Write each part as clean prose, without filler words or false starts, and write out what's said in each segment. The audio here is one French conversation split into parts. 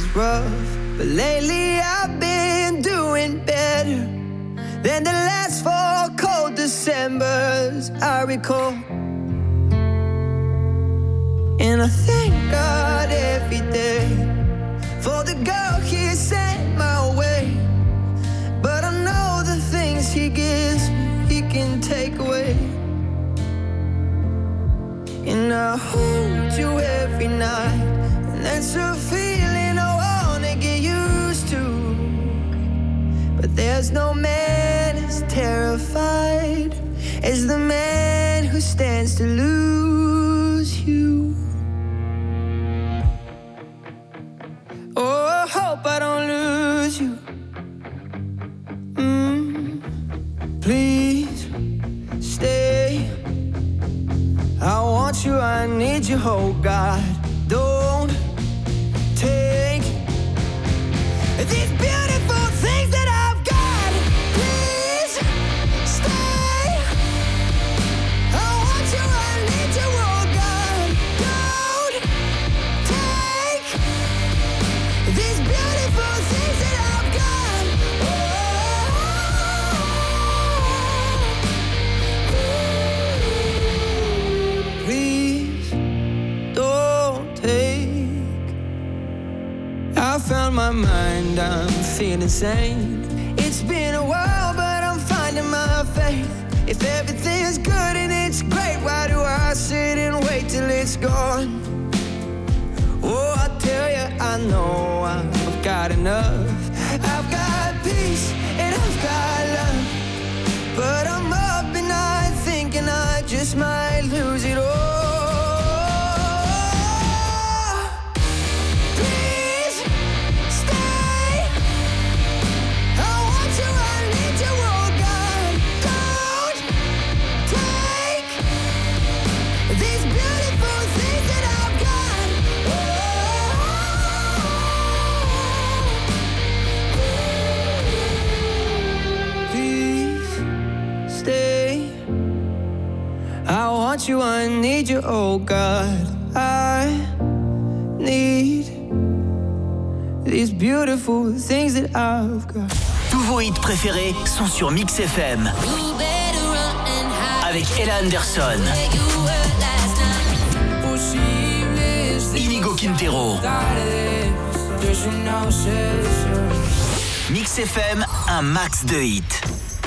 rough, but lately I've been doing better than the last 4 cold Decembers I recall. And I thank God every day for the girl He sent my way. But I know the things He gives me, He can take away. And I hold you every night, and that's a feeling I wanna get used to. But there's no man as terrified as the man who stands to lose you. Oh, I hope I don't lose you. Please stay. I want you, I need you, oh God. Don't take these beautiful things that I've got. Please stay. I want you, I need you, oh God. Don't take these beautiful things that I've got. Please don't take. I found my mind, I'm feeling sane. It's been a while, but I'm finding my faith. If everything's good and it's great, why do I sit and wait till it's gone? Oh, I tell you, I know I've got enough. I've got peace and I've got love, but I'm up at night thinking I just might lose it all. Please stay. I want you, I need you, oh God. Don't take these beautiful things that I've got. Please stay. I want you, I need you, oh God. I need these beautiful things that I've got. Tous vos hits préférés sont sur Mix FM. Avec Ella Anderson, Inigo Quintero. Mix FM, un max de hits.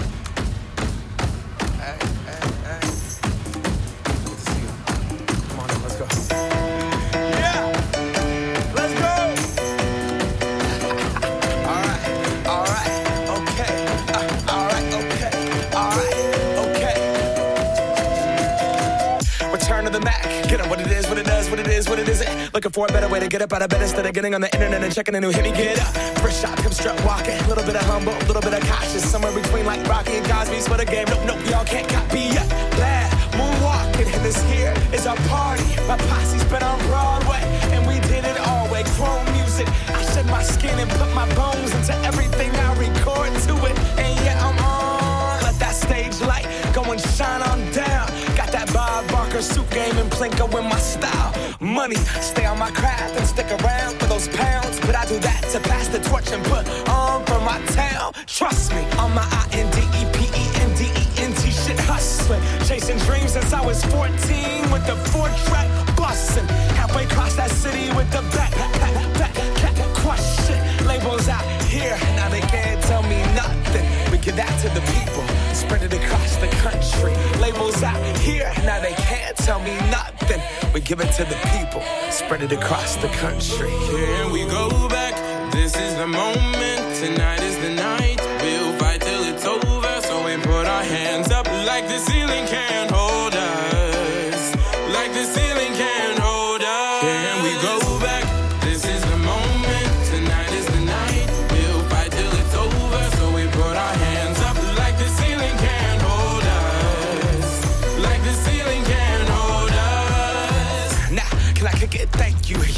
What it isn't. Looking for a better way to get up out of bed instead of getting on the internet and checking a new hit. Me get up, first shot, come strut walking. A little bit of humble, a little bit of cautious. Somewhere between like Rocky and Cosby's for the game. Nope, y'all can't copy yet. Glad moonwalking, and this here is our party. My posse's been on Broadway, and we did it all way. Chrome music, I shed my skin and put my bones into everything I record to it. And yeah, I'm on. Let that stage light go and shine on down. Got that Bob Barker suit game and Plinko in my style. Money, stay on my craft and stick around for those pounds. But I do that to pass the torch and put on for my town. Trust me, on my INDEPENDENT shit hustling. Chasing dreams since I was 14 with the 4-track bustin'. Halfway across that city with the back question. Labels out here, now they can't tell me nothing. We give that to the people, spread it across the country. Labels out here, now they can't tell me nothing. We give it to the people, spread it across the country. Here we go back, this is the moment. Tonight is the night, we'll fight till it's over. So we put our hands up like the ceiling can't hold us. Like the ceiling can't hold us. Here we go back, this is the moment. Tonight is the night, we'll fight till it's over. So we put our hands up like the ceiling can't hold us. Like the ceiling can't hold us. Now, can I kick it? Thank you, yeah.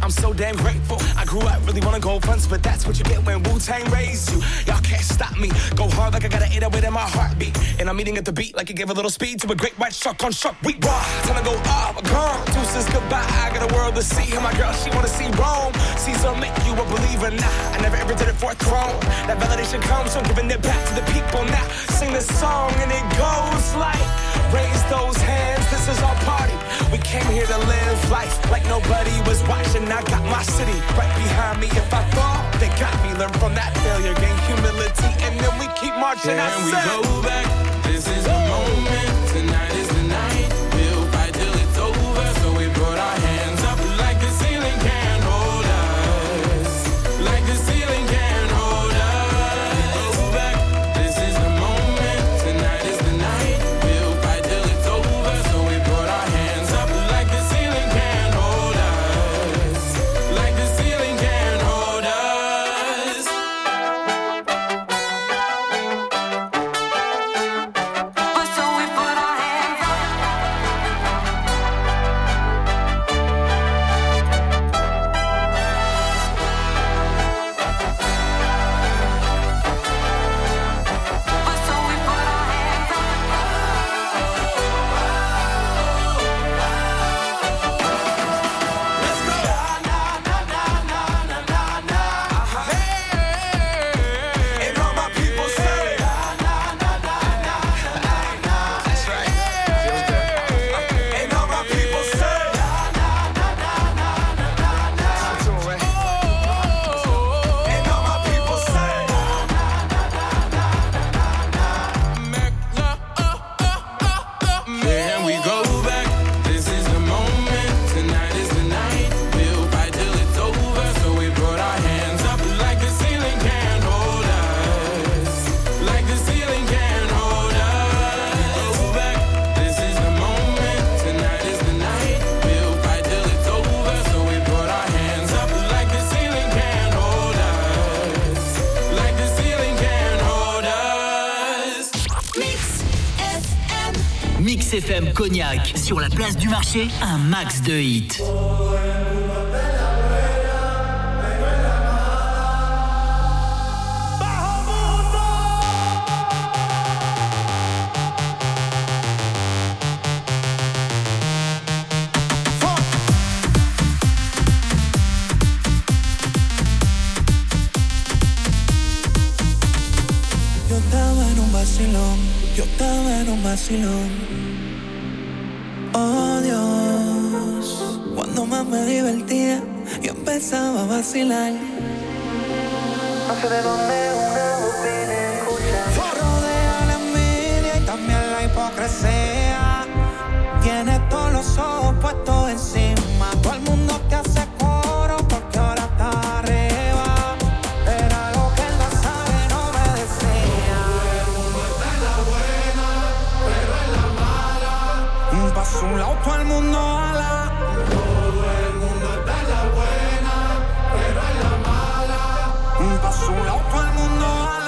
I'm so damn grateful. I grew up really wanna go fronts, but that's what you get when Wu-Tang raised you. Y'all can't stop me. Go hard like I got an 808 in my heartbeat. And I'm eating at the beat like it gave a little speed to a great white shark on shark. We raw. Time to go off. Gone. Deuces goodbye. I got a world to see. And my girl, she wanna see Rome. Caesar make you a believer. Nah, I never ever did it for a throne. That validation comes from giving it back to the people. Now sing this song and it goes like, raise those hands. This is our party. We came here to live life like nobody was watching. I got my city right behind me. If I fall, they got me. Learn from that failure, gain humility, and then we keep marching. And we go back. This is the moment. Tonight is the night. We'll fight till it's over. So we put our hands up like the ceiling can't hold us. Like the ceiling can't hold us. We go back. This is the moment. Tonight is the night. We'll fight till it's over. So we put our hands up like the ceiling can't hold us. Like the ceiling can't hold us. So we put our hands up. So we put our hands up. Let's go. And all my people say, that's right. Feels good. And all my people say, and all my people say, And we go back. This is the moment. Tonight is the night. We'll fight till it's over. So we put our hands up like the ceiling can't hold us. Like the ceiling can't hold us. We go back. This is the moment. Tonight is the night. We'll fight till it's over. So we put our hands up like the ceiling can't hold us. Like the ceiling can't hold us. Mix FM Cognac, sur la place du marché, un max de hits. Yo estaba en un vacilón, yo estaba en un vacilón. Oh Dios, cuando más me divertía, yo empezaba a vacilar. No sé de dónde una voz viene a escuchar. Rodea la envidia y también la hipocresía. Tienes todos los ojos puestos encima. Todo el mundo te hace coro porque ahora estás arriba. Era lo que él no sabe, no me decía. Pa' su lado todo el mundo ala. Todo el mundo está en la buena, pero en la mala. Pa' su lado todo el mundo ala.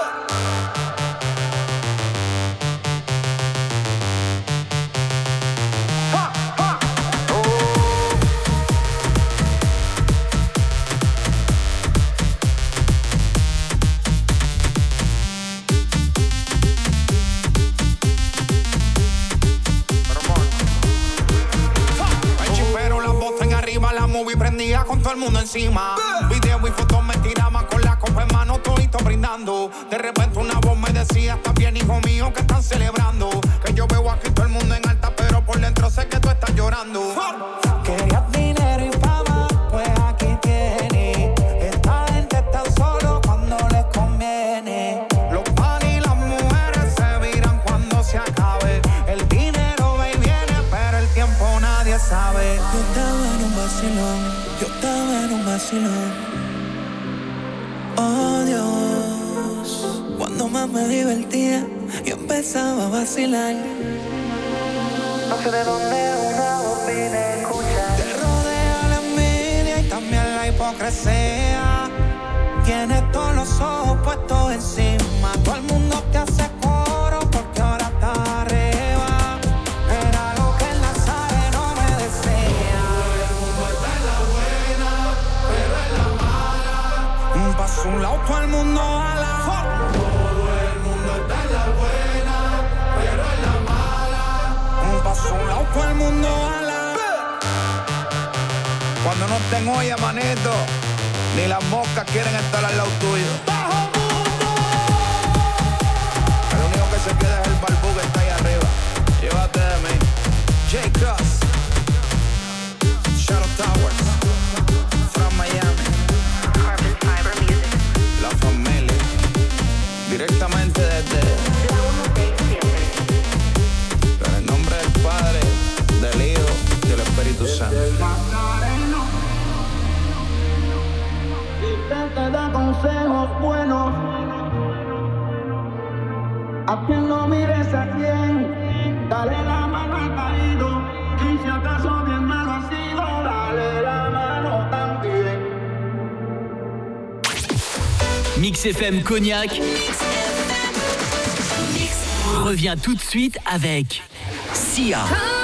Movie prendía con todo el mundo encima. Video y fotos me tiraban con la copa en mano, todito brindando. De repente una voz me decía, está bien hijo mío, que están celebrando. Que yo veo aquí todo el mundo en alta, pero por dentro sé que tú estás llorando. Querías dinero y fama, pues aquí tienes. Esta gente está solo cuando les conviene. Los pan y las mujeres se viran cuando se acabe. El dinero va y viene, pero el tiempo nadie sabe. Yo estaba en un vacilón, yo estaba en un vacilón. Oh Dios, cuando más me divertía, yo empezaba a vacilar. No sé de dónde una voz viene a escuchar. Te rodea la envidia y también la hipocresía. Tienes todos los ojos puestos encima. Todo el mundo te hace coro porque ahora estás arriba. Era lo que él no sabe, no me decía. Todo el mundo está en la buena, dicen, oye, manito, ni las moscas quieren estar al lado tuyo. ¡Bajo mundo! El único que se queda es el barbú que está ahí arriba. Llévate de mí. J-Cross, Shadow Towers, from Miami. Carbon Fiber Music. La familia, directamente desde... En el nombre del Padre, del Hijo y del Espíritu Santo. Te da consejos buenos. A quien no mires a quien, dale la mano al caído. Y si acaso mi hermano ha sido, dale la mano también. Mix FM Cognac revient tout de suite avec Sia.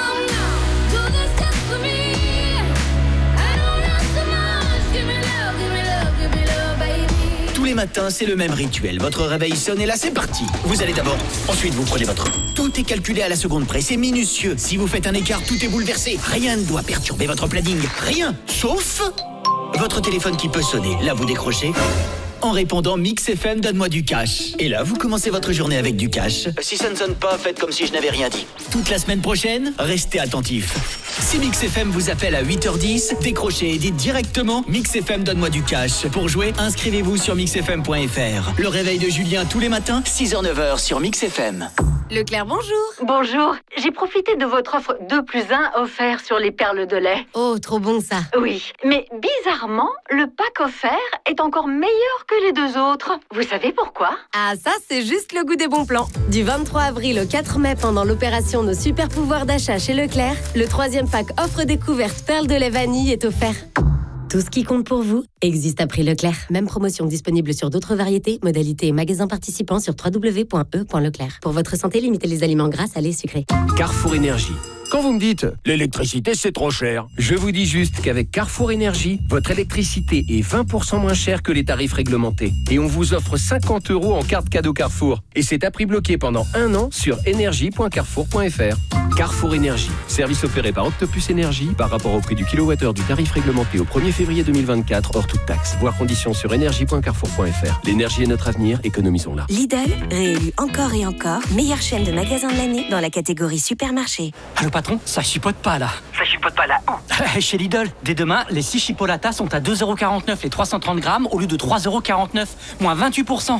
Tous les matins, c'est le même rituel. Votre réveil sonne et là, c'est parti. Vous allez d'abord, ensuite vous prenez votre... Tout est calculé à la seconde près, c'est minutieux. Si vous faites un écart, tout est bouleversé. Rien ne doit perturber votre planning. Rien, sauf votre téléphone qui peut sonner. Là, vous décrochez en répondant Mix FM, donne-moi du cash. Et là, vous commencez votre journée avec du cash. Si ça ne sonne pas, faites comme si je n'avais rien dit. Toute la semaine prochaine, restez attentifs. Si Mix FM vous appelle à 8h10, décrochez et dites directement Mix FM, donne-moi du cash. Pour jouer, inscrivez-vous sur mixfm.fr. Le réveil de Julien tous les matins, 6h-9h sur Mix FM. Leclerc, bonjour. Bonjour, j'ai profité de votre offre 2+1 offert sur les perles de lait. Oh, trop bon ça. Oui, mais bizarrement, le pack offert est encore meilleur que les deux autres. Vous savez pourquoi? Ah, ça, c'est juste le goût des bons plans. Du 23 avril au 4 mai, pendant l'opération Nos super pouvoirs d'achat chez Leclerc, le 3e pack offre découverte perles de lait vanille est offert. Tout ce qui compte pour vous existe à prix Leclerc. Même promotion disponible sur d'autres variétés, modalités et magasins participants sur www.e.leclerc. Pour votre santé, limitez les aliments gras, salés, sucrés. Carrefour Énergie. Quand vous me dites « l'électricité, c'est trop cher », je vous dis juste qu'avec Carrefour Énergie, votre électricité est 20% moins chère que les tarifs réglementés. Et on vous offre 50 € en carte cadeau Carrefour. Et c'est à prix bloqué pendant 1 an sur énergie.carrefour.fr. Carrefour Énergie, service opéré par Octopus Énergie par rapport au prix du kilowattheure du tarif réglementé au 1er février 2024, hors toute taxe. Voir conditions sur énergie.carrefour.fr. L'énergie est notre avenir, économisons-la. Lidl, réélu encore et encore, meilleure chaîne de magasins de l'année dans la catégorie supermarché. Allô patron, ça chipote pas là. Ça chipote pas là où? Chez Lidl, dès demain, les 6 chipolatas sont à 2,49€ les 330 grammes au lieu de 3,49€, moins 28%. 2,49€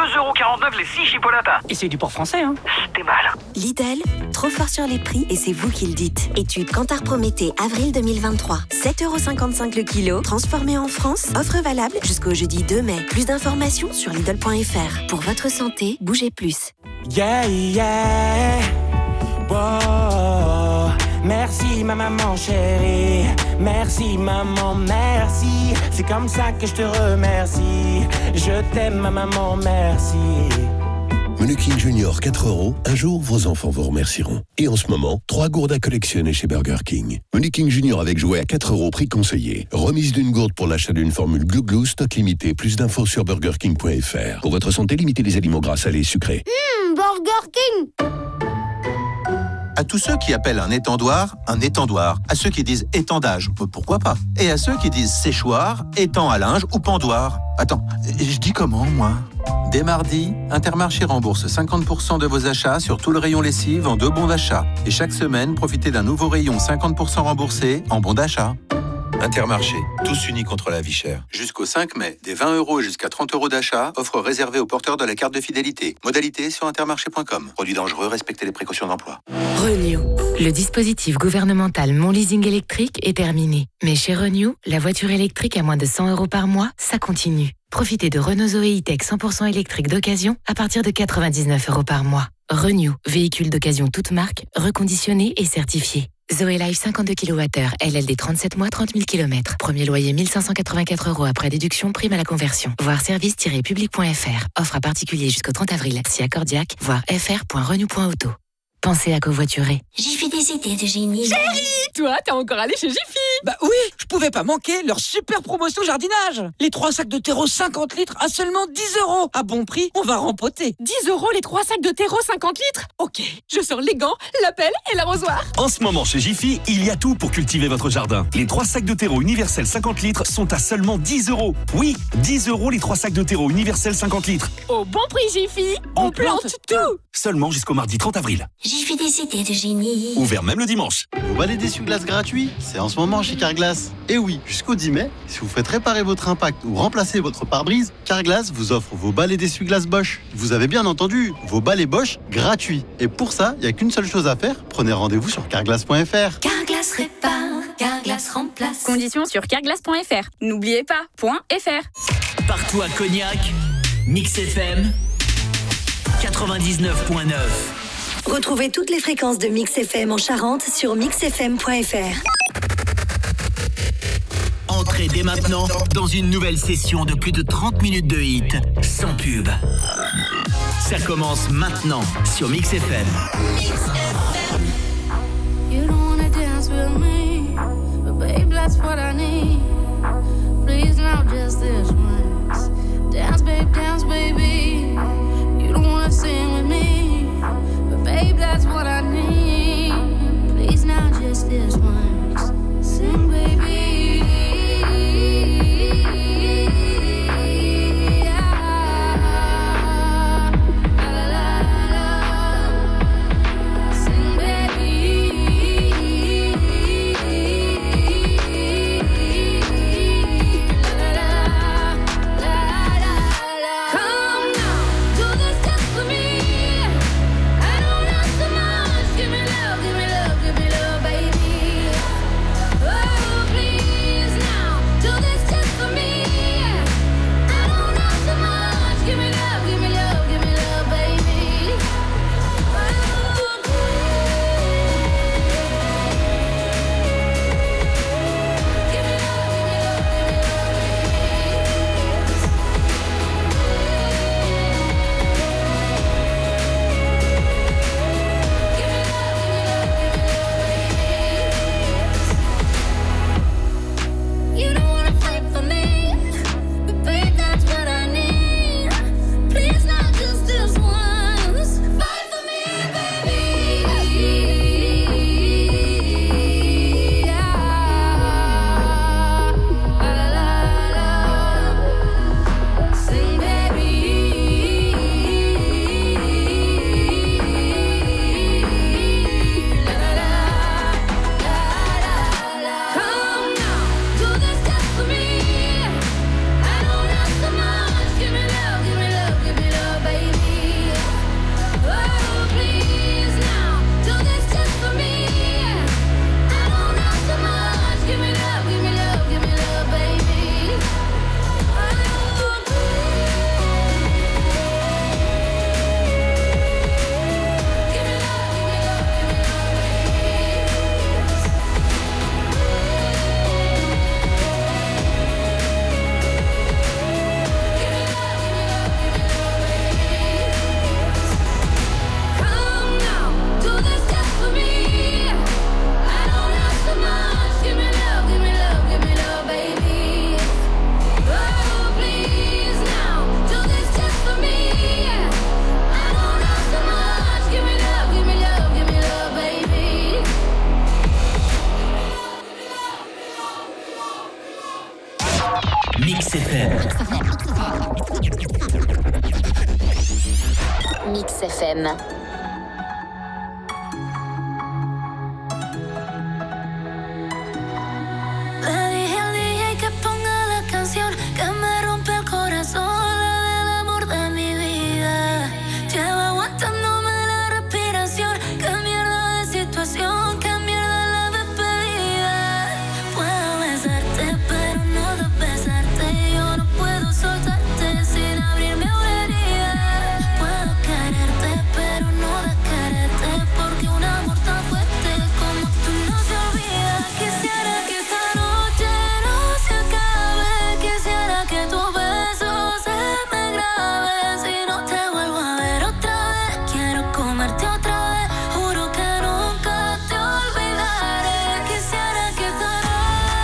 les 6 chipolatas. Et c'est du port français, hein. C'était mal. Lidl, trop fort sur les prix et c'est vous qui le dites. Étude Kantar Prométhée, avril 2023. 7,55€ le kilo, transformé en France. Offre valable jusqu'au jeudi 2 mai. Plus d'informations sur Lidl.fr. Pour votre santé, bougez plus. Yeah, yeah. Wow. Merci ma maman chérie. Merci maman, merci. C'est comme ça que je te remercie. Je t'aime ma maman, merci. Menu King Junior 4 €, un jour vos enfants vous remercieront. Et en ce moment, 3 gourdes à collectionner chez Burger King. Menu King Junior avec jouet à 4 € prix conseillé. Remise d'une gourde pour l'achat d'une formule Glou Glou, stock limité. Plus d'infos sur burgerking.fr. Pour votre santé, limitez les aliments gras, salés et sucrés. Burger King. À tous ceux qui appellent un étendoir, à ceux qui disent étendage, pourquoi pas, et à ceux qui disent séchoir, étang à linge ou pendoir. Attends, je dis comment, moi? Dès mardi, Intermarché rembourse 50% de vos achats sur tout le rayon lessive en 2 bons d'achat. Et chaque semaine, profitez d'un nouveau rayon 50% remboursé en bons d'achat. Intermarché, tous unis contre la vie chère. Jusqu'au 5 mai, des 20 € jusqu'à 30 € d'achat, offre réservée aux porteurs de la carte de fidélité. Modalité sur intermarché.com. Produit dangereux, respectez les précautions d'emploi. Renew. Le dispositif gouvernemental Mon Leasing électrique est terminé. Mais chez Renew, la voiture électrique à moins de 100 € par mois, ça continue. Profitez de Renault Zoé E-Tech 100% électrique d'occasion à partir de 99 € par mois. Renew, véhicule d'occasion toute marque, reconditionné et certifié. Zoé Life 52 kWh, LLD 37 mois, 30 000 km. Premier loyer 1584 € après déduction, prime à la conversion. Voir service-public.fr. Offre à particulier jusqu'au 30 avril. Si accordiaque, voir fr.renew.auto. Pensez à covoiturer. J'ai fait des idées de génie. Chérie, toi, t'es encore allée chez Jiffy. Bah oui, je pouvais pas manquer leur super promotion jardinage. Les 3 sacs de terreau 50 litres à seulement 10 €. À bon prix, on va rempoter. 10 € les 3 sacs de terreau 50 litres? Ok, je sors les gants, la pelle et l'arrosoir. En ce moment chez Jiffy, il y a tout pour cultiver votre jardin. Les 3 sacs de terreau universel 50 litres sont à seulement 10 €. Oui, 10 € les 3 sacs de terreau universel 50 litres. Au bon prix Jiffy, on plante tout. Seulement jusqu'au mardi 30 avril. Jiffy des idées de génie. Ouvert même le dimanche. Vos balais d'essuie-glace gratuits, c'est en ce moment chez Carglass. Et oui, jusqu'au 10 mai, si vous faites réparer votre impact ou remplacer votre pare-brise, Carglass vous offre vos balais d'essuie-glace Bosch. Vous avez bien entendu, vos balais Bosch gratuits. Et pour ça, il n'y a qu'une seule chose à faire, prenez rendez-vous sur carglass.fr. Carglass répare, Carglass remplace. Conditions sur carglass.fr. N'oubliez pas, .fr. Partout à Cognac, Mix FM 99.9. Retrouvez toutes les fréquences de Mix FM en Charente sur mixfm.fr. Entrez dès maintenant dans une nouvelle session de plus de 30 minutes de hits sans pub. Ça commence maintenant sur Mix FM. You don't wanna dance with me, but babe, that's what I need. Please now just this once. Dance, baby. You don't wanna sing with me, but babe, that's what I need. Please now just this once. Sing, baby. Mix FM. Mix FM. Le dije al DJ que ponga la canción que me rompe el corazón, la del amor de mi vida. Lleva aguantándome la respiración. Qué mierda de situación, qué mierda la despedida. Puedo besarte, pero no besarte. Yo no puedo soltarte sin abrirme una herida. Puedo quererte, pero no desquererte, porque un amor tan fuerte como tú no se olvida. Quisiera que esta noche no se acabe. Quisiera que tu beso se me grabe. Si no te vuelvo a ver otra vez, quiero comerte otra vez. Juro que nunca te olvidaré. Quisiera que esta noche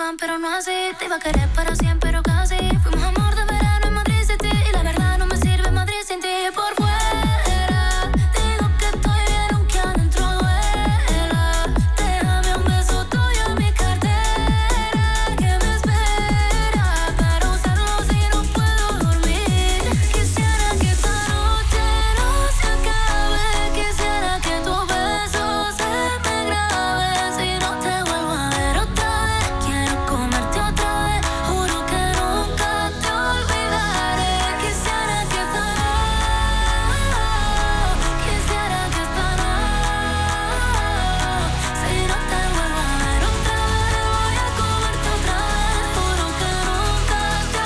plan, pero no así. Te iba a querer para siempre, pero casi. Fuimos amor de verano en Madrid City. Y la verdad no me sirve Madrid sin ti. Por fuera, digo que estoy bien aunque adentro duela. Déjame un beso tuyo en mi cartera que me espera para usarlo si no puedo dormir. Quisiera que esta noche no se acabe. Quisiera que tu beso se me grabe. Si no te vuelvo a ver otra vez, quiero comerte otra vez. Juro que nunca te olvidaré. Quisiera que esta quisiera que esta si no te vuelvo a ver otra vez, voy a comerte otra vez. Juro que nunca te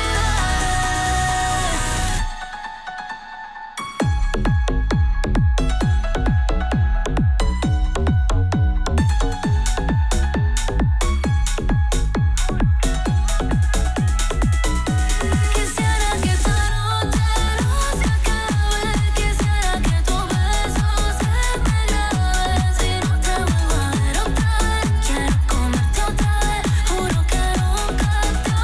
Quisiera que esta noche no se acabe. Quisiera que tu beso se me grabe. Si no te vuelvo a ver otra vez, quiero comerte otra vez. Juro que nunca te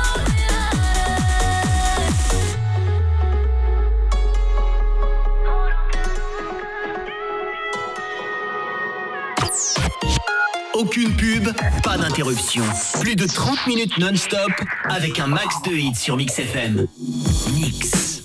Aucune pub, pas d'interruption. Plus de 30 minutes non-stop avec un max de hits sur Mix FM. Mix.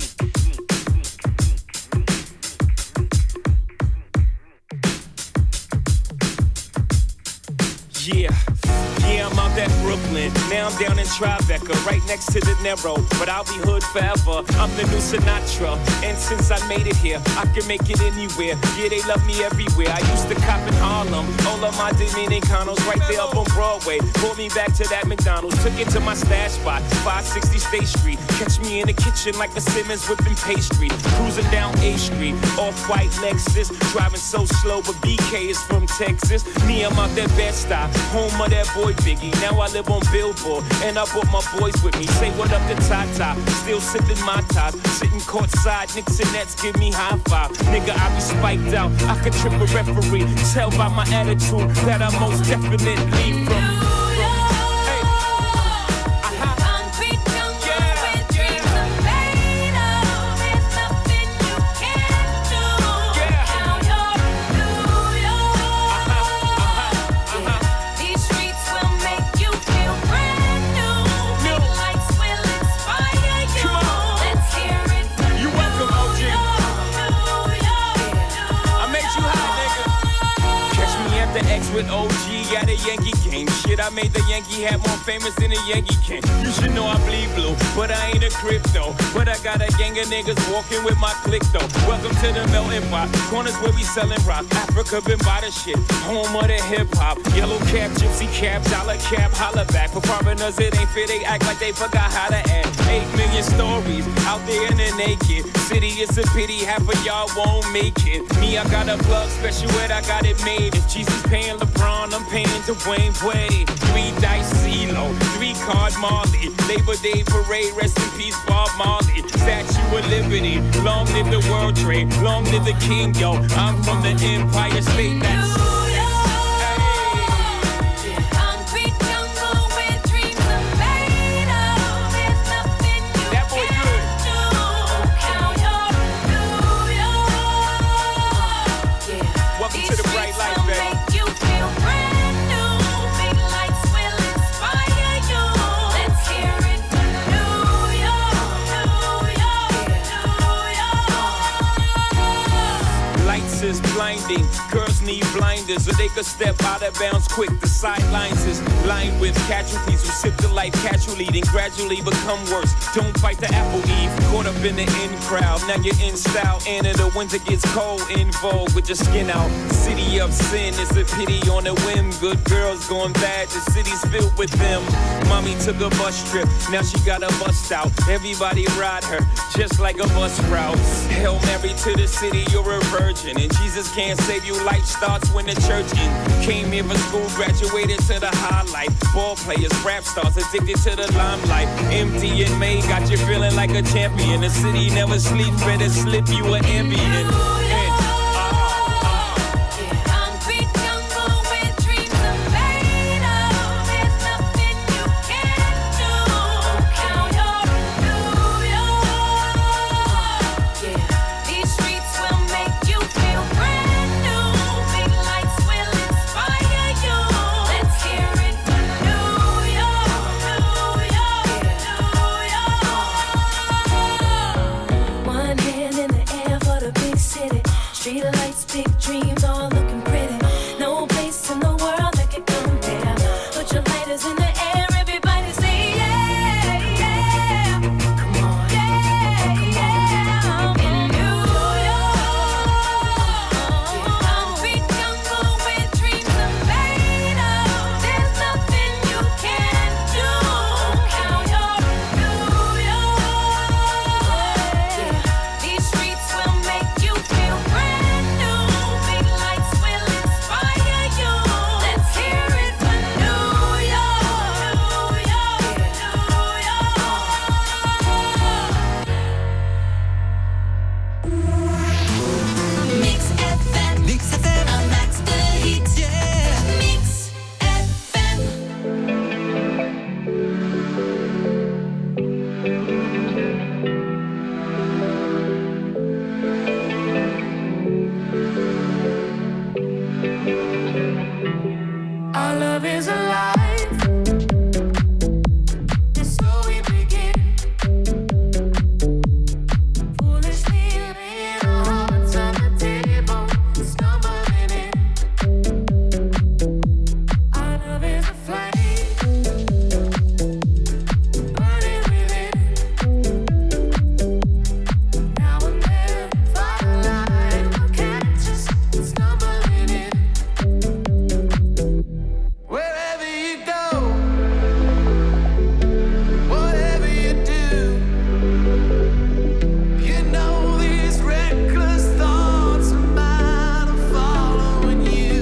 Yeah, I'm out at Brooklyn. Now I'm down in Tribeca, right next to the Narrow. But I'll be hood forever. I'm the new Sinatra. And since I made it here, I can make it anywhere. Yeah, they love me everywhere. I used to cop in Harlem. All of my Dominicanos right there up on Broadway. Pulled me back to that McDonald's. Took it to my stash spot, 560 State Street. Catch me in the kitchen like a Simmons whipping pastry. Cruising down A Street, off-white Lexus. Driving so slow, but BK is from Texas. Me, I'm out that Bed-Stuy, home of that boy Biggie. Now I live on Billboard, and I brought my boys with me. Say what up to Tata, still sipping my top. Sitting courtside, Knicks and Nets give me high five. Nigga, I be spiked out, I could trip a referee. Tell by my attitude that I most definitely from. With OG at a Yankee game. Shit, I made the Yankee hat more famous than a Yankee can. You should know I bleed blue, but I ain't a crypto. But I got a gang of niggas walking with my click though. Welcome to the melting pot. Corners where we selling rock. Africa been by the shit. Home of the hip hop. Yellow cap, gypsy cap, dollar cap, holla back. For foreigners it ain't fair, they act like they forgot how to act. 8 million stories out there in the naked city. It's a pity half of y'all won't make it. Me, I got a plug special ed, I got it made. If Jesus paying LeBron, I'm paying Dwayne Wade. 3 dice CeeLo, 3 card Marley. Labor Day parade, rest in peace Bob Marley. Statue of Liberty, long live the World Trade, long live the King, yo. I'm from the Empire State, that's blinding. Girls need blinders so they could step out of bounds quick. The sidelines is lined with casualties who sip the life casually, then gradually become worse. Don't fight the apple eve, caught up in the in crowd. Now you're in style, and in the winter gets cold, in vogue with your skin out. City of sin, it's a pity on a whim. Good girls going bad, the city's filled with them. Mommy took a bus trip, now she got a bust out. Everybody ride her, just like a bus route. Hail Mary to the city, you're a virgin, and Jesus can't save you. Life starts when the church in. Came here for school, graduated to the highlight. Ball players, rap stars, addicted to the limelight. Empty in May, got you feeling like a champion. The city never sleeps, better slip you an ambient. Concrete jungle where dreams are made of. There's nothing all looking pretty. No place in the world that could compare. Put your lighters in the air, everybody say yeah, yeah. Come on, yeah, yeah. In New York, concrete jungle where dreams are made of. There's nothing you can't do. Now you're in New York. These streets will make you feel brand new. Big lights will inspire you. Let's hear it for New York, New York, New York. Mix FM, Mix FM, un max de hits, yeah. Mix FM. Our love is alive. And so we begin. Foolishly laying our hearts on the table, stumbling in. Our love is a flame, burning within. Now and then, firelight will catch us, stumbling in. Wherever you go, whatever you do, you know these reckless thoughts of mine are following you.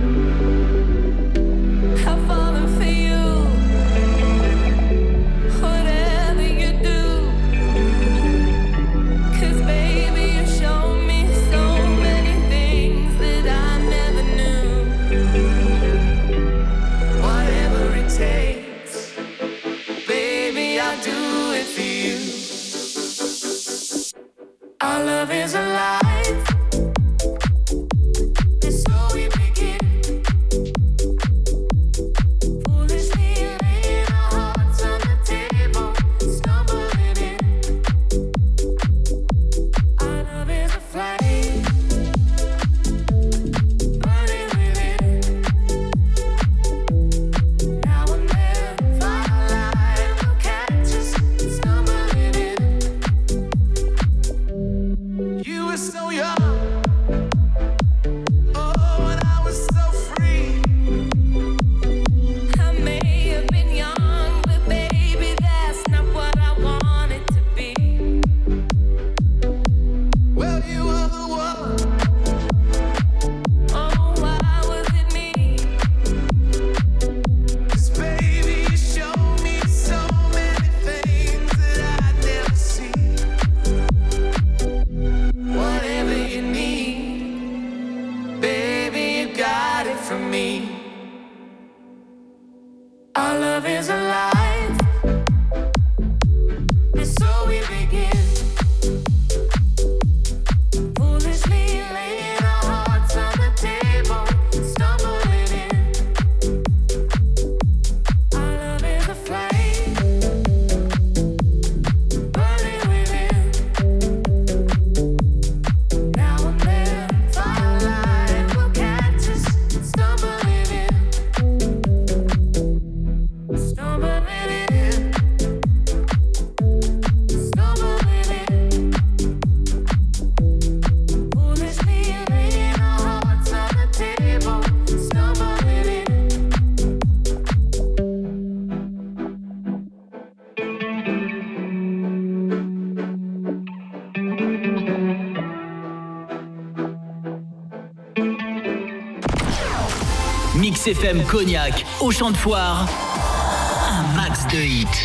I've fallen for you. Whatever you do, 'cause baby you show me so many things that I never knew. Whatever it takes, baby, I'll do it for you. Our love is alive, and so we begin. Foolishly laying our hearts on the table, stumbling in. Our love is a flame, burning within. Now and then, firelight will catch us, stumbling in. You were so young, oh, and I was so free. I may have been young, but baby, that's not what I wanted to be. Well, you were the one. Oh, why was it me? 'Cause baby, you showed me so many things that I'd never see. Whatever you need, baby, you got it from me. Our love is alive, and so we begin. Foolishly laying our hearts on the table, stumbling in. Our love is a flame, burning within. Now and then, firelight will catch us, stumbling in. Stumbling in. Stumbling in. Foolishly laying our hearts on the table, stumbling in. Mix FM Cognac, au champ de foire, un max de hits.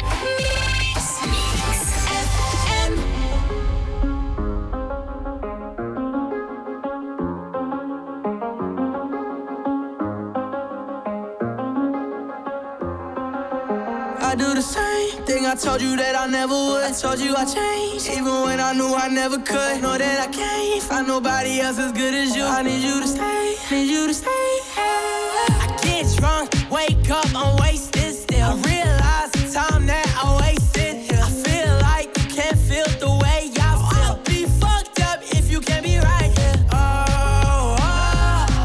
I do the same thing I told you that I never would. I told you I changed, even when I knew I never could. Know that I can't find nobody else as good as you. I need you to stay, need you to stay. I get drunk, wake up, I'm wasted still. I realize the time that I wasted here. I feel like you can't feel the way I feel. I'll be fucked up if you can't be right here. Oh, oh.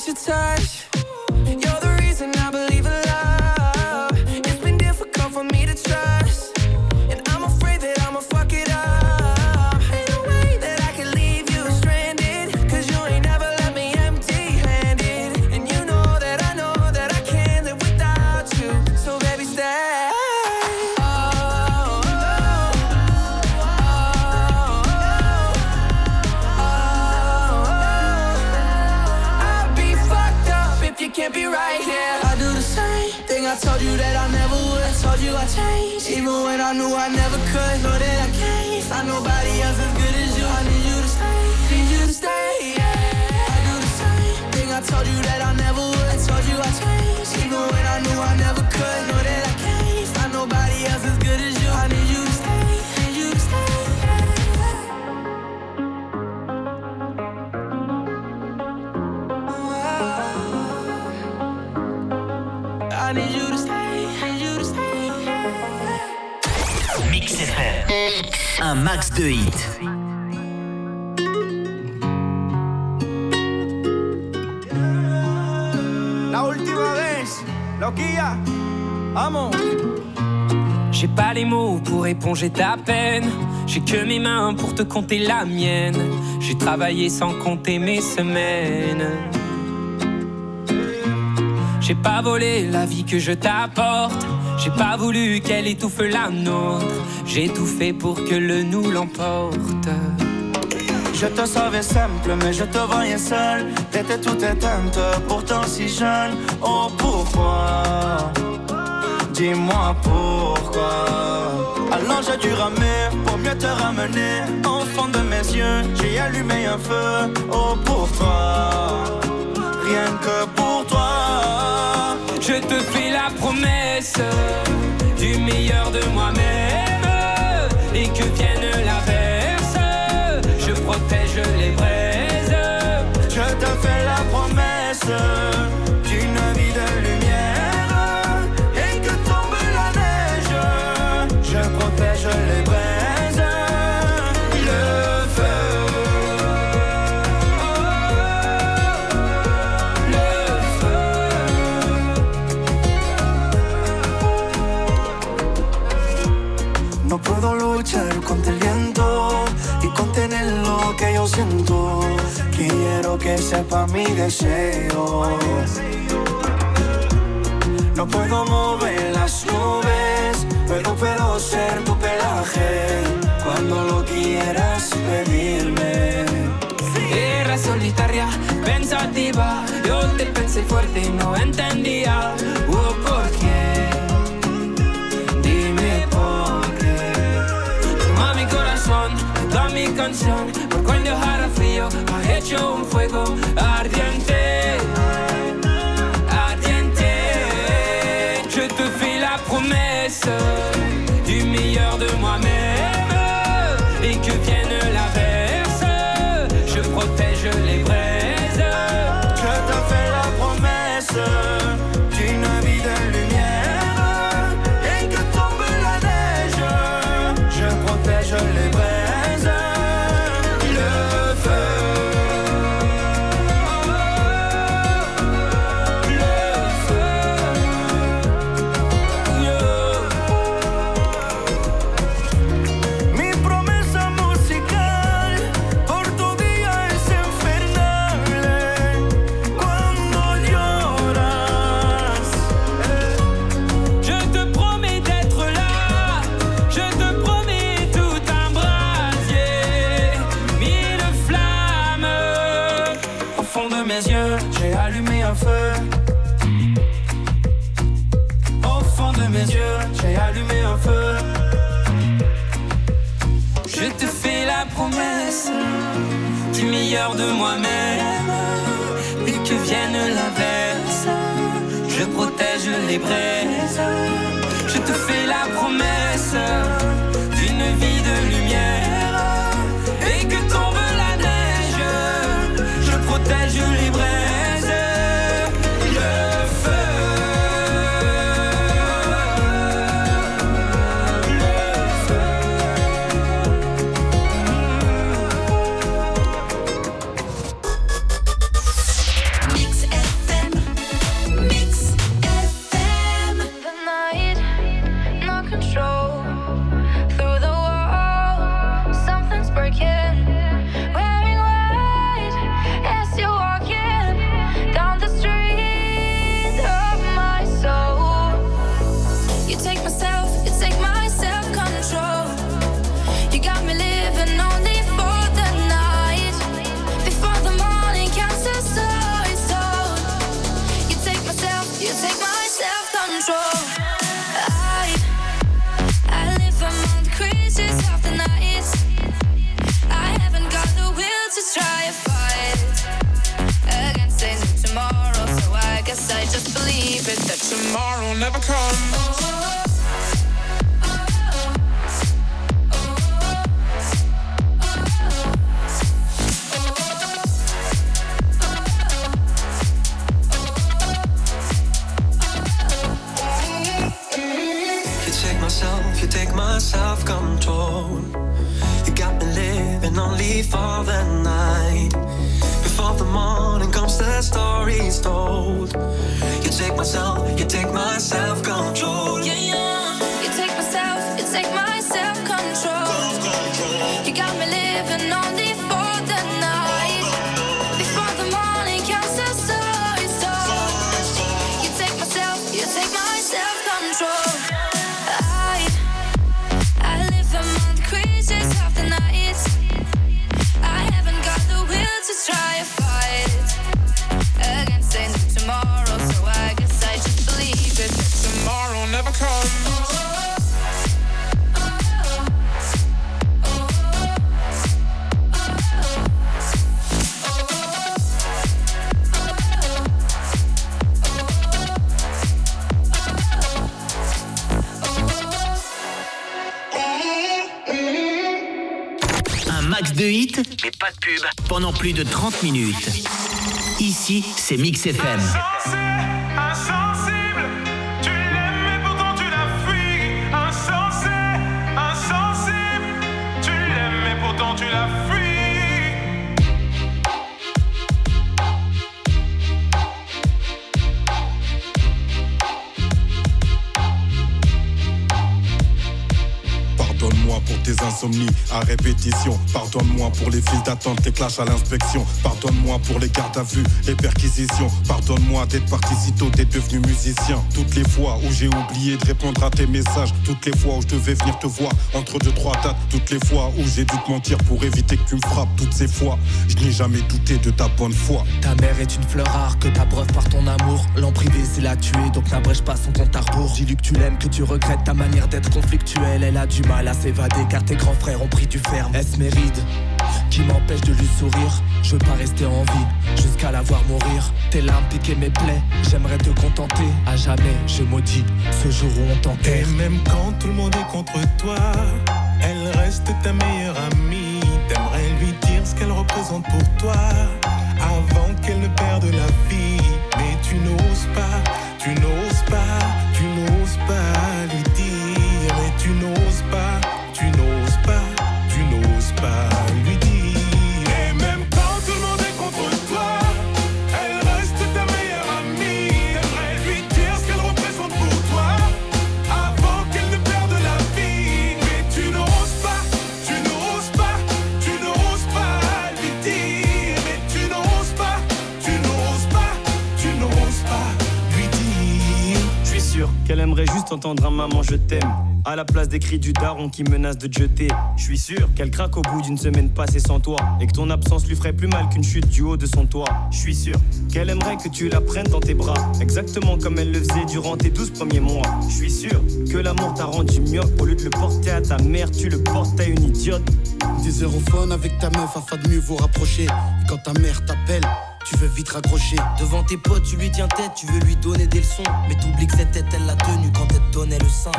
miss your touch. You're the reason I believe in love. It's been difficult for me to trust, and I'm afraid that I'ma fuck it up. Ain't no way that I can leave you stranded, 'cause you ain't never left me empty-handed. And you know that I can't live without you. So baby, stay. Can't be right here. I do the same thing I told you that I never would. I told you I changed, even when I knew I never could. Know that I can't find nobody else as good as you. I need you to stay, need you to stay. Yeah. I do the same thing I told you that I never would. I told you I changed, even when I knew I never could. Know that I can't find nobody else as good as you. I need you to stay, need you to stay. I need you to stay, need you to stay. Mix FM, un max de hits. La última vez, loquilla, vamos. J'ai pas les mots pour éponger ta peine. J'ai que mes mains pour te compter la mienne. J'ai travaillé sans compter mes semaines. J'ai pas volé la vie que je t'apporte. J'ai pas voulu qu'elle étouffe la nôtre. J'ai tout fait pour que le nous l'emporte. Je te savais simple, mais je te voyais seule. T'étais toute éteinte, pourtant si jeune. Oh pourquoi? Dis-moi pourquoi. Alors j'ai dû ramer pour mieux te ramener. Au fond de mes yeux, j'ai allumé un feu. Oh pour toi, rien que pour toi. Je te fais la promesse du meilleur de moi-même. Et que vienne l'averse, je protège les braises. Je te fais la promesse d'une vie de lumière. Et que tombe la neige, je protège les braises. Le feu. No puedo luchar contra el viento y contener lo que yo siento. Quiero que sepa mi deseo. No puedo mover las nubes, pero puedo ser tu pelaje cuando lo quieras pedirme. Era solitaria, pensativa. Yo te pensé fuerte y no entendía. ¿Por qué? Dime por qué. Toma mi corazón, toda mi canción. Por cuando dejara frío, has hecho un fuego ardiente. Ardiente. Je te fais la promesse du meilleur de moi-même. Et que vienne l'averse, je protège les braises. Je te fais la promesse d'une vie de lumière. Et que tombe la neige, je protège les braises. Le feu. J'ai allumé un feu. Au fond de mes yeux, j'ai allumé un feu. Je te fais la promesse du meilleur de moi-même. Et que vienne l'averse, je protège les braises. Je te fais la promesse d'une vie de lumière. Et que tombe la neige, je protège les braises. Mix believe it that tomorrow never comes. You take my self-control. You got me living only for the night. Before the morning comes, the story's told. You take my self-control. Yeah, yeah. You take my self-control. You got me living only for the night. Before the morning comes, the story's told. You take my self-control. Try and fight against any tomorrow, so I guess I just believe it that tomorrow never comes. Max de hits, mais pas de pub, pendant plus de 30 minutes. Ici, c'est Mix FM. Insensible, tu l'aimes mais pourtant tu la fuis. Insensible, tu l'aimes mais pourtant tu la fuis. Pardonne-moi pour tes insomnies à répétition. Pardonne-moi pour les files d'attente, les clashs à l'inspection. Pardonne-moi pour les gardes à vue, les perquisitions. Pardonne-moi d'être parti si tôt, d'être devenu musicien. Toutes les fois où j'ai oublié de répondre à tes messages. Toutes les fois où je devais venir te voir entre 2-3 dates. Toutes les fois où j'ai dû te mentir pour éviter que tu me frappes. Toutes ces fois, je n'ai jamais douté de ta bonne foi. Ta mère est une fleur rare que t'abreuves par ton amour. L'en privé c'est la tuer, donc n'abrège pas son compte à rebours. Dis-lui que tu l'aimes, que tu regrettes ta manière d'être conflictuelle. Elle a du mal à s'évader car tes grands frères ont pris du ferme. Est-ce mes rides qui m'empêchent de lui sourire? Je veux pas rester en vie jusqu'à la voir mourir. Tes larmes piquaient mes plaies, j'aimerais te contenter. À jamais je maudis ce jour où on t'enterre. Et même quand tout le monde est contre toi, elle reste ta meilleure amie. T'aimerais lui dire ce qu'elle représente pour toi avant qu'elle ne perde la vie. Mais tu n'oses pas, tu n'oses pas, tu n'oses pas lui dire. Mais tu n'oses pas, tu n'oses pas, tu n'oses pas lui dire. Et même quand tout le monde est contre toi, elle reste ta meilleure amie. T'aimerais lui dire ce qu'elle représente pour toi avant qu'elle ne perde la vie. Mais tu n'oses pas, tu n'oses pas, tu n'oses pas lui dire. Mais tu n'oses pas, tu n'oses pas, tu n'oses pas lui dire. Je suis sûr qu'elle aimerait juste entendre un maman je t'aime à la place des cris du daron qui menace de te jeter. Je suis sûr qu'elle craque au bout d'une semaine passée sans toi et que ton absence lui ferait plus mal qu'une chute du haut de son toit. Je suis sûr qu'elle aimerait que tu la prennes dans tes bras, exactement comme elle le faisait durant tes 12 premiers mois. Je suis sûr que l'amour t'a rendu myope. Au lieu de le porter à ta mère, tu le portes à une idiote. Des aérophones avec ta meuf afin de mieux vous rapprocher. Et quand ta mère t'appelle, tu veux vite raccrocher. Devant tes potes, tu lui tiens tête, tu veux lui donner des leçons. Mais t'oublies que cette tête, elle l'a tenue quand elle te donnait le sein.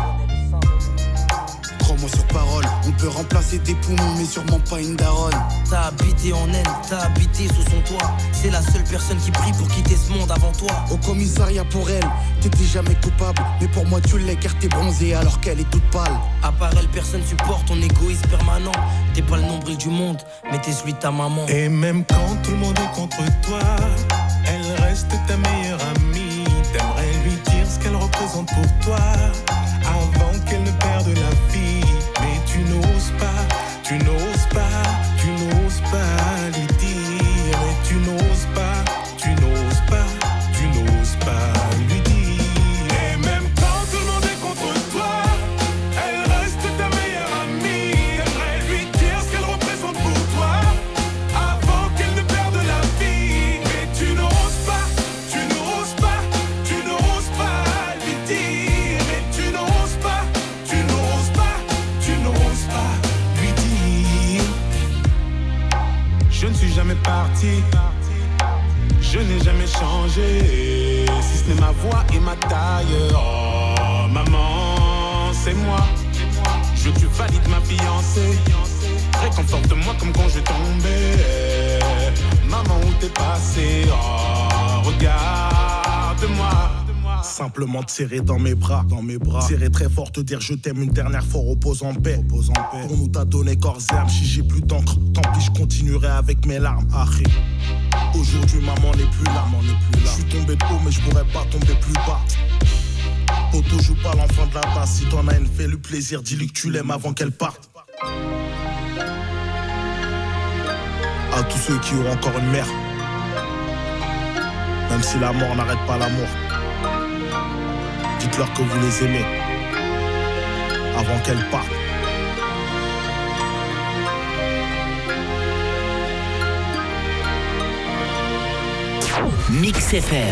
Crois-moi sur parole, on peut remplacer tes poumons, mais sûrement pas une daronne. T'as habité en haine, t'as habité sous son toit. C'est la seule personne qui prie pour quitter ce monde avant toi. Au commissariat pour elle, t'étais jamais coupable. Mais pour moi tu l'es car t'es bronzée alors qu'elle est toute pâle. À part elle, personne supporte ton égoïsme permanent. T'es pas le nombril du monde, mais t'es celui de ta maman. Et même quand tout le monde est contre toi, elle reste ta meilleure amie. T'aimerais lui dire ce qu'elle représente pour toi avant qu'elle ne perde la vie. Mais tu n'oses pas, tu n'oses pas, tu n'oses pas lui dire. Mais tu n'oses pas, tu n'oses pas, tu n'oses pas lui dire. Et même quand tout le monde est contre toi, elle reste ta meilleure amie. T'aimerais lui dire ce qu'elle représente pour toi avant qu'elle ne perde la vie. Mais tu n'oses pas, tu n'oses pas, tu n'oses pas lui dire. Mais tu n'oses pas, tu n'oses pas, tu n'oses pas lui dire. Je ne suis jamais parti, Je n'ai jamais changé, si ce n'est ma voix et ma taille. Oh, maman, c'est moi. Je veux que tu valides ma fiancée. Réconforte-moi comme quand je tombais. Maman, où t'es passé? Oh, regarde-moi. Simplement te serrer dans mes bras, serrer très fort, te dire je t'aime une dernière fois, repose en paix. Pour nous t'as donné corps et âme, si j'ai plus d'encre, tant pis je continuerai avec mes larmes. Arrêt. Aujourd'hui maman n'est plus là, je suis tombé de haut mais je pourrais pas tomber plus bas. Poto joue pas l'enfant de la tasse, si t'en as une fais-lui plaisir, dis-lui que tu l'aimes avant qu'elle parte. À tous ceux qui ont encore une mère, même si la mort n'arrête pas l'amour, dites-leur que vous les aimez avant qu'elle parte. Mix FM,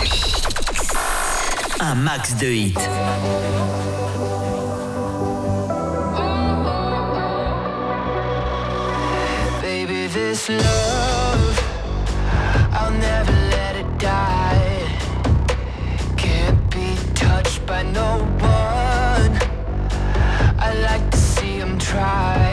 un max de hits. Baby, this love, I'll never let it die. Can't be touched by no one. I like to see him try.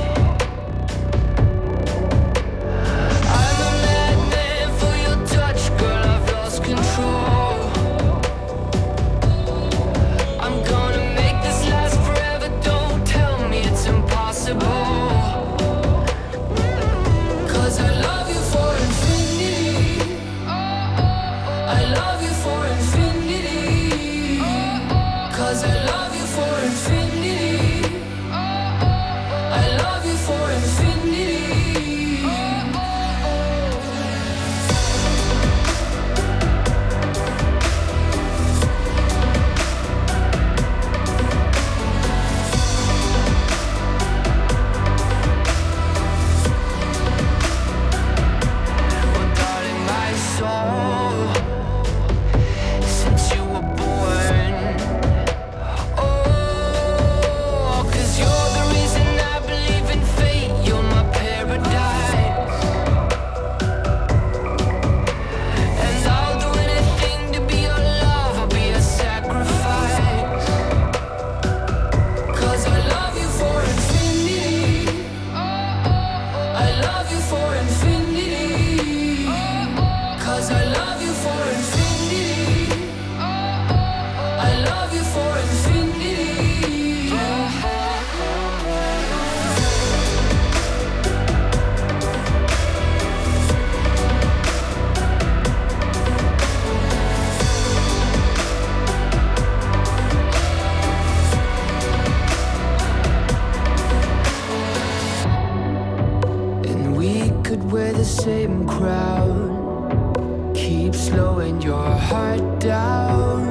Same crowd, keep slowing your heart down.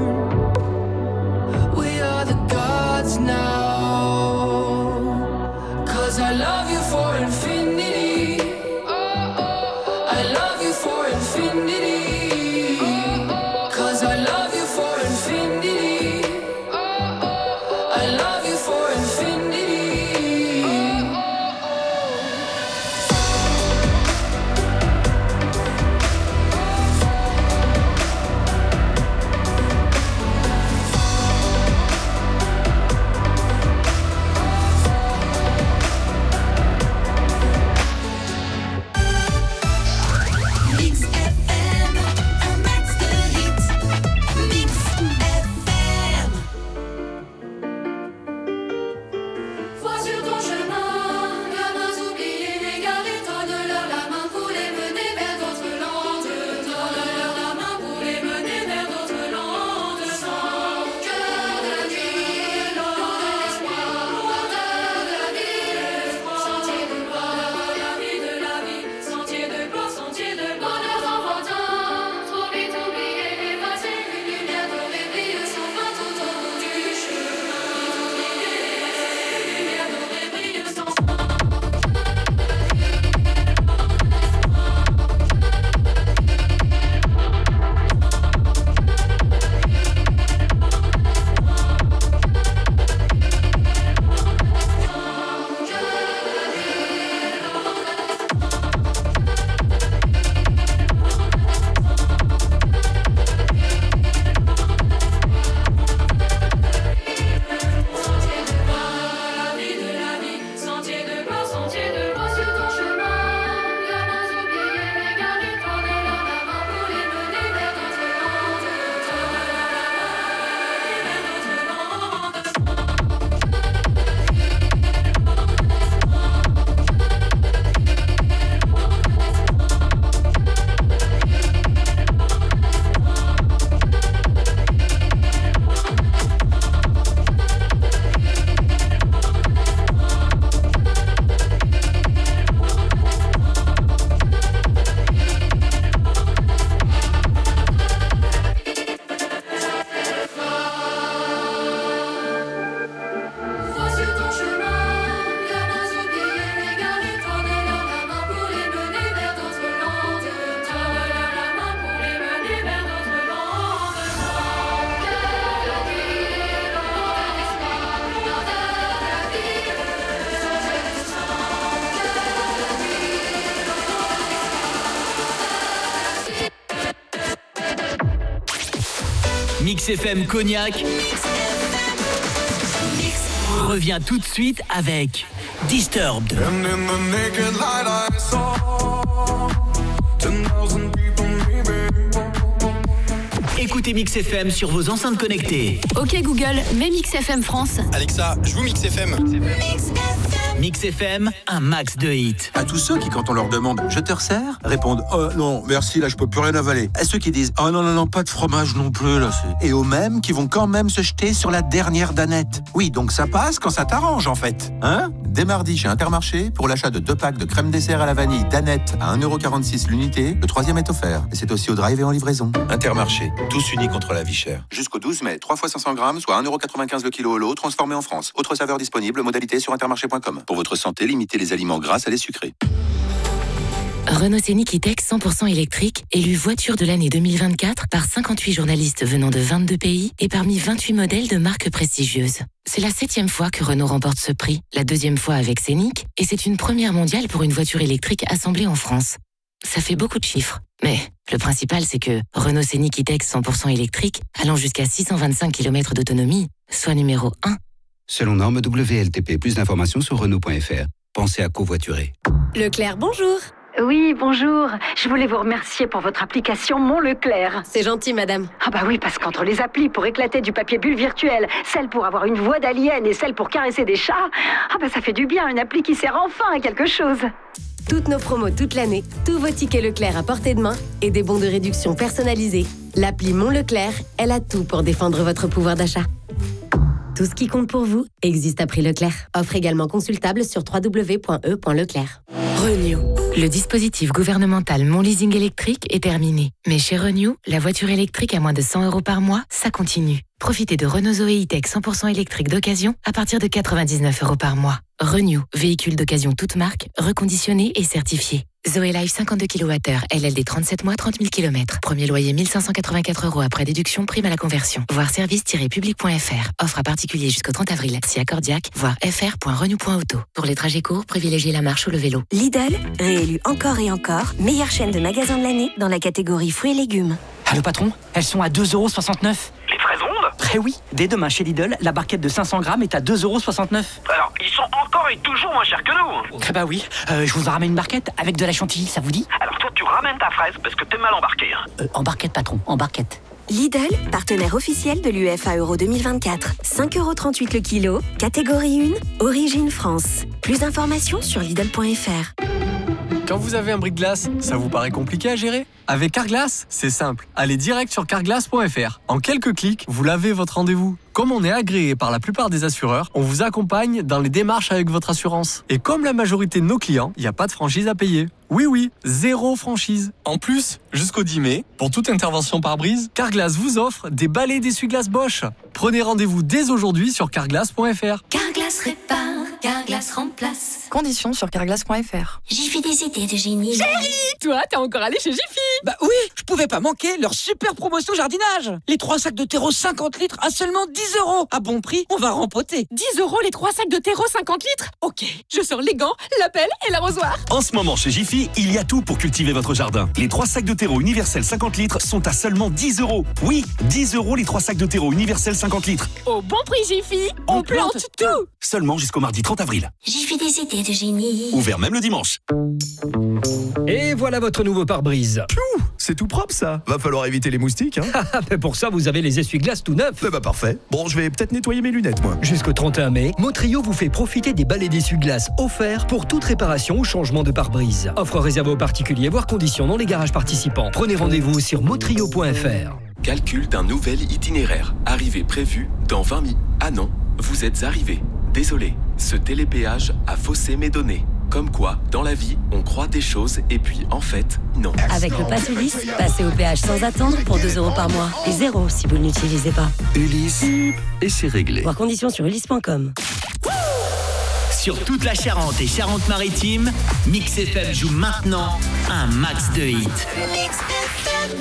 We are the gods now. 'Cause I love you for infinity. I love you for infinity. 'Cause I love you for infinity. I love you for infinity. XFM. Mix FM Cognac revient tout de suite avec Disturbed. Écoutez Mix FM sur vos enceintes connectées. Ok Google, mets Mix FM France. Alexa, joue Mix FM. Mix FM, un max de hits. À tous ceux qui, quand on leur demande « Je te resserre ?» répondent « Oh non, merci, là je peux plus rien avaler ». À ceux qui disent « Oh non, pas de fromage non plus là ». Et aux mêmes qui vont quand même se jeter sur la dernière danette. Oui, donc ça passe quand ça t'arrange en fait. Hein ? Dès mardi chez Intermarché, pour l'achat de 2 packs de crème dessert à la vanille danette à 1,46€ l'unité, le 3e est offert. Et c'est aussi au drive et en livraison. Intermarché, tous unis contre la vie chère. Jusqu'au 12 mai, 3 fois 500 grammes, soit 1,95€ le kilo au lot, transformé en France. Autre saveur disponible, modalité sur intermarché.com. Pour votre santé, limitez les aliments gras à les sucrés. Renault Scénic E-Tech 100% électrique, élu voiture de l'année 2024 par 58 journalistes venant de 22 pays et parmi 28 modèles de marques prestigieuses. C'est la 7e fois que Renault remporte ce prix, la 2e fois avec Scénic, et c'est une première mondiale pour une voiture électrique assemblée en France. Ça fait beaucoup de chiffres, mais le principal c'est que Renault Scénic E-Tech 100% électrique, allant jusqu'à 625 km d'autonomie, soit numéro 1. Selon norme WLTP, plus d'informations sur Renault.fr. Pensez à covoiturer. Leclerc, bonjour. Oui, bonjour. Je voulais vous remercier pour votre application Mon Leclerc. C'est gentil, madame. Ah bah oui, parce qu'entre les applis pour éclater du papier bulle virtuel, celle pour avoir une voix d'alien et celle pour caresser des chats, ah bah ça fait du bien, une appli qui sert enfin à quelque chose. Toutes nos promos toute l'année, tous vos tickets Leclerc à portée de main et des bons de réduction personnalisés. L'appli Mon Leclerc, elle a tout pour défendre votre pouvoir d'achat. Tout ce qui compte pour vous existe à prix Leclerc. Offre également consultable sur www.e.leclerc. Renew. Le dispositif gouvernemental Mon Leasing électrique est terminé. Mais chez Renew, la voiture électrique à moins de 100 € par mois, ça continue. Profitez de Renault Zoé E-Tech 100% électrique d'occasion à partir de 99 € par mois. Renew, véhicule d'occasion toute marque, reconditionné et certifié. Zoé Life 52 kWh, LLD 37 mois, 30 000 km. Premier loyer 1584 € après déduction, prime à la conversion. Voir service-public.fr. Offre à particulier jusqu'au 30 avril. Si accordiaque, voir fr.renew.auto. Pour les trajets courts, privilégiez la marche ou le vélo. Lidl, réélu encore et encore, meilleure chaîne de magasins de l'année dans la catégorie fruits et légumes. Allô patron, elles sont à 2,69 €. Les fraises rondes ? Eh oui, dès demain chez Lidl, la barquette de 500 grammes est à 2,69 €. Alors, ils sont encore et toujours moins chers que nous. Eh bah oui, je vous en ramène une barquette avec de la chantilly, ça vous dit ? Alors toi, tu ramènes ta fraise parce que t'es mal embarqué. En barquette patron, en barquette. Lidl, partenaire officiel de l'UEFA Euro 2024. 5,38 € le kilo, catégorie 1, origine France. Plus d'informations sur Lidl.fr. Quand vous avez un bris-de-glace, ça vous paraît compliqué à gérer ? Avec Carglass, c'est simple. Allez direct sur carglass.fr. En quelques clics, vous lavez votre rendez-vous. Comme on est agréé par la plupart des assureurs, on vous accompagne dans les démarches avec votre assurance. Et comme la majorité de nos clients, il n'y a pas de franchise à payer. Oui, 0 franchise. En plus, jusqu'au 10 mai, pour toute intervention par brise, Carglass vous offre des balais d'essuie-glace Bosch. Prenez rendez-vous dès aujourd'hui sur carglass.fr. Carglass répare, Carglass remplace. Conditions sur carglass.fr. Jiffy des idées de génie. Chérie, toi, t'es encore allé chez Jiffy? Bah oui, je pouvais pas manquer leur super promotion jardinage. Les 3 sacs de terreau 50 litres à seulement 10 €. À bon prix, on va rempoter. 10 € les 3 sacs de terreau 50 litres? Ok, je sors les gants, la pelle et l'arrosoir. En ce moment, chez Jiffy, il y a tout pour cultiver votre jardin. Les 3 sacs de terreau universel 50 litres sont à seulement 10 €. Oui, 10 € les 3 sacs de terreau universel 50 litres. Au bon prix Jiffy, on plante tout. Seulement jusqu'au mardi 30 avril. Jiffy des idées de génie. Ouvert même le dimanche. Et voilà votre nouveau pare-brise. Piou, c'est tout propre ça. Va falloir éviter les moustiques, hein. Mais pour ça, vous avez les essuie-glaces tout neufs. Bah parfait. Bon, je vais peut-être nettoyer mes lunettes, moi. Jusqu'au 31 mai, Motrio vous fait profiter des balais d'essuie-glaces offerts pour toute réparation ou changement de pare-brise. Offre réservée aux particuliers, voire conditions dans les garages participants. Prenez rendez-vous sur motrio.fr. Calcul d'un nouvel itinéraire. Arrivée prévue dans 20 minutes. Ah non, vous êtes arrivé. Désolé, ce télépéage a faussé mes données. Comme quoi, dans la vie, on croit des choses et puis en fait, non. Avec le Pass Ulysse, passez au péage sans attendre pour 2 € par mois. Et 0 si vous ne l'utilisez pas. Ulysse, et c'est réglé. Voir conditions sur ulysse.com. Sur toute la Charente et Charente-Maritime, Mix FM joue maintenant un max de hits. Mix FM.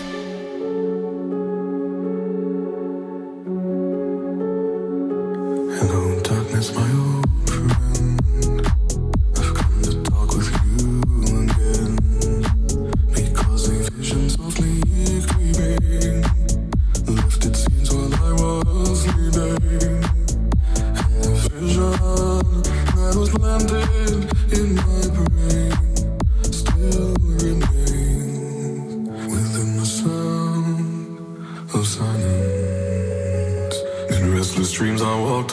Hello, darkness, my old friend. I've come to talk with you again. Because a vision softly creeping lifted scenes while streams I walked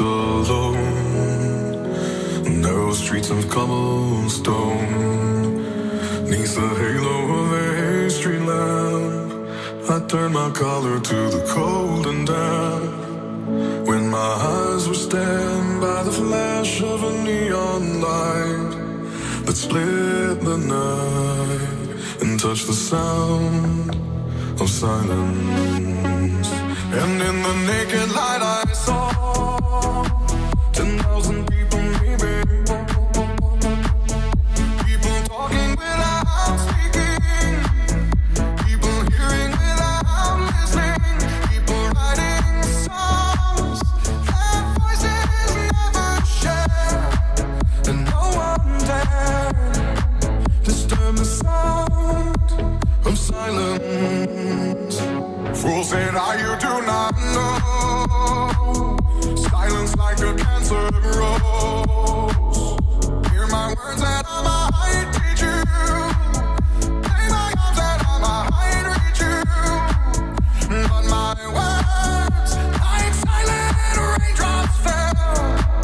alone, narrow streets of cobblestone, neath the halo of a street lamp, I turned my collar to the cold and damp. When my eyes were stabbed by the flash of a neon light that split the night and touched the sound of silence. And in the naked light I saw 10,000 people maybe, people talking without speaking, people hearing without listening, people writing songs that voices never share, and no one dared disturb the sound of silence. Fools said, you do not know. Silence like a cancer grows. Hear my words and I might teach you. Play my arms and I might reach you. But my words, like silent raindrops fell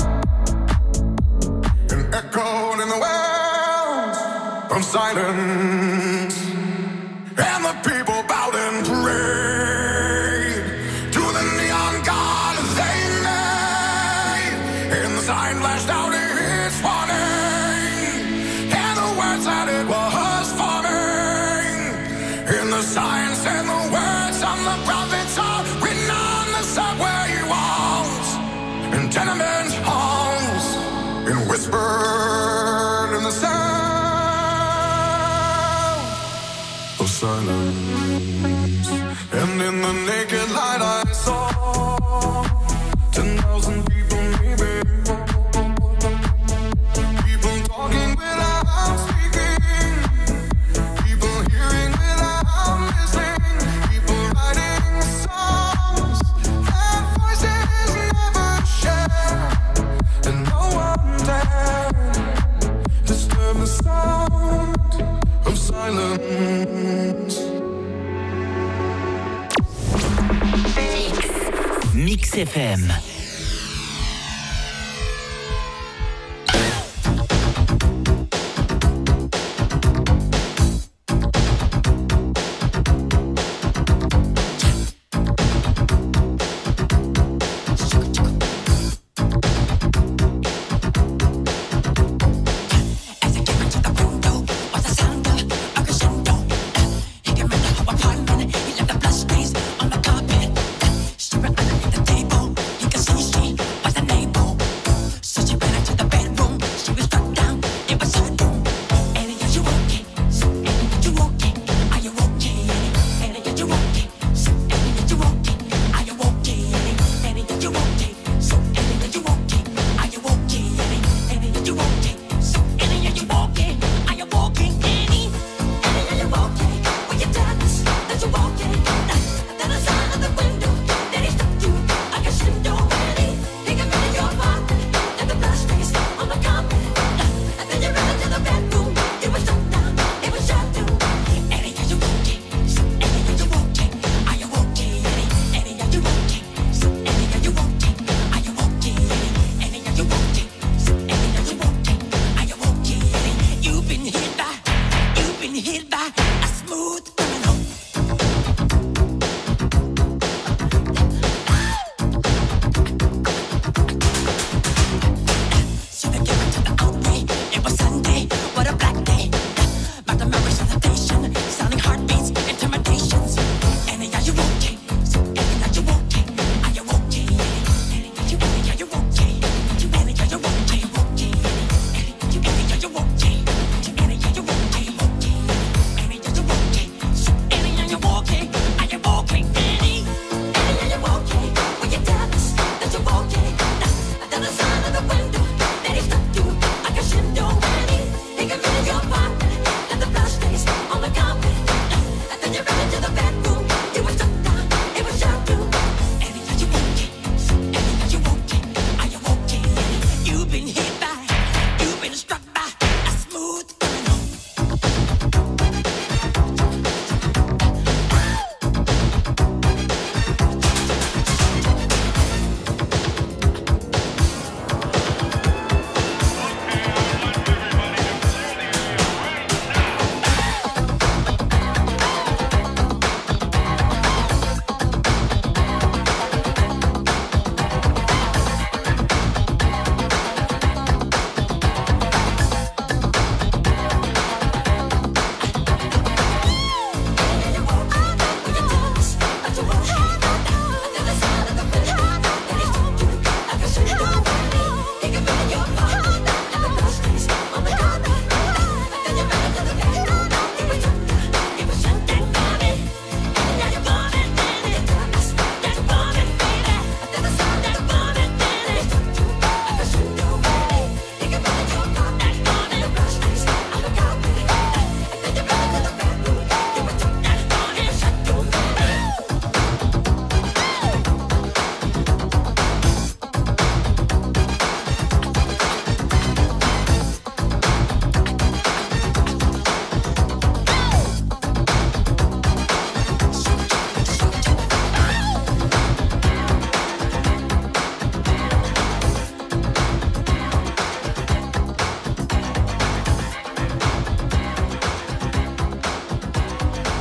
and echoed in the wells of silence. And the people bowed and prayed to the neon god they made. And the sign flashed out its warning, and the words that it was forming. And the sign said the words on the prophets are written on the subway walls and tenement halls, and whispered in the sound of silence. And in the naked light I saw 10,000 people maybe, people talking without speaking, people hearing without listening, people writing songs that voices never share, and no one dared disturb the sound of silence. Mix FM.